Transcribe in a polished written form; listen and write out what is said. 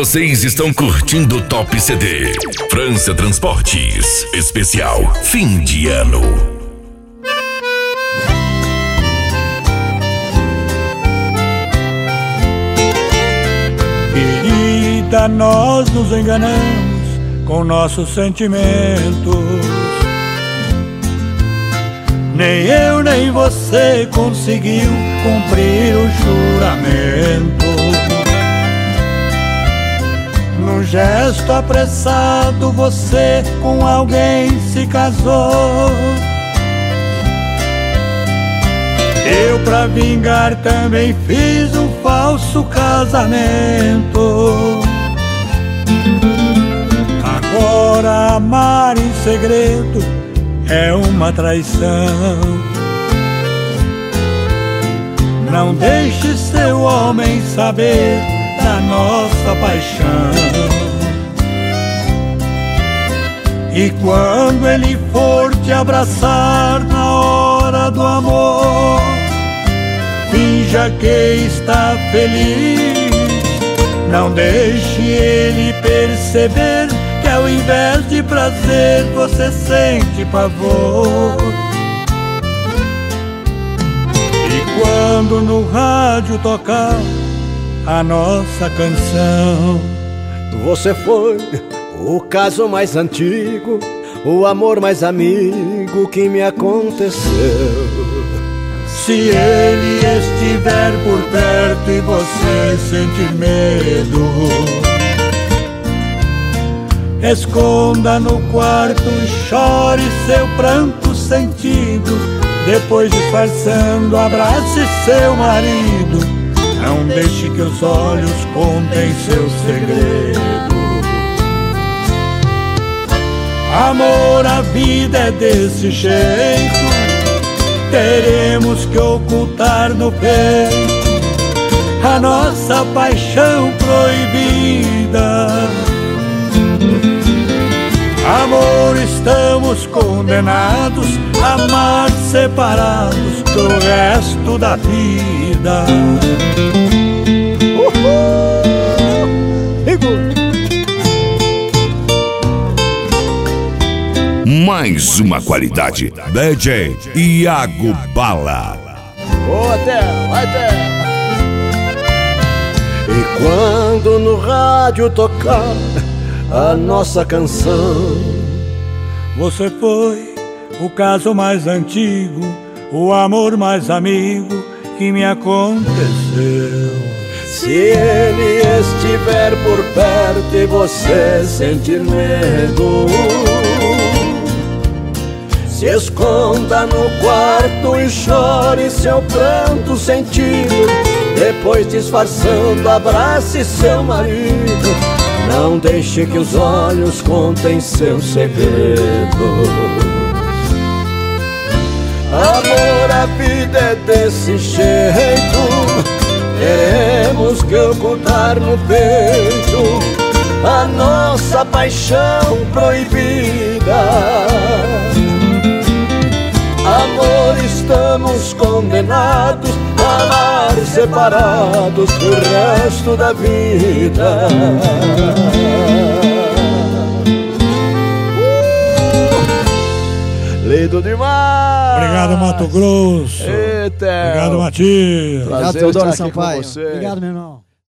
Vocês estão curtindo o Top CD. França Transportes, especial fim de ano. Querida, nós nos enganamos com nossos sentimentos. Nem eu nem você conseguiu cumprir o juramento. Num gesto apressado você com alguém se casou. Eu, pra vingar, também fiz um falso casamento. Agora amar em segredo é uma traição. Não deixe seu homem saber da nossa paixão. E quando ele for te abraçar na hora do amor, finja que está feliz. Não deixe ele perceber que ao invés de prazer você sente pavor. E quando no rádio tocar a nossa canção, você foi o caso mais antigo, o amor mais amigo que me aconteceu. Se ele estiver por perto e você sentir medo, esconda no quarto e chore seu pranto sentido. Depois, disfarçando, abrace seu marido. Não deixe que os olhos contem seu segredo. Amor, a vida é desse jeito. Teremos que ocultar no peito a nossa paixão proibida. Amor, estamos condenados a amar separados pro resto da vida. Mais uma qualidade. DJ Iago Bala. Boa, Theo, vai, Theo. E quando no rádio tocar a nossa canção, você foi o caso mais antigo, o amor mais amigo que me aconteceu. Se ele estiver por perto e você sentir medo, se esconda no quarto e chore seu pranto sentido. Depois, disfarçando, abrace seu marido. Não deixe que os olhos contem seus segredos. Amor, a vida é desse jeito. Teremos que ocultar no peito a nossa paixão proibida. Amor, estamos condenados a amar separados pro resto da vida. Lindo demais! Obrigado, Mato Grosso. Eita! Obrigado, Matias. Obrigado, Teodoro estar aqui com Sampaio. você. Obrigado, meu irmão.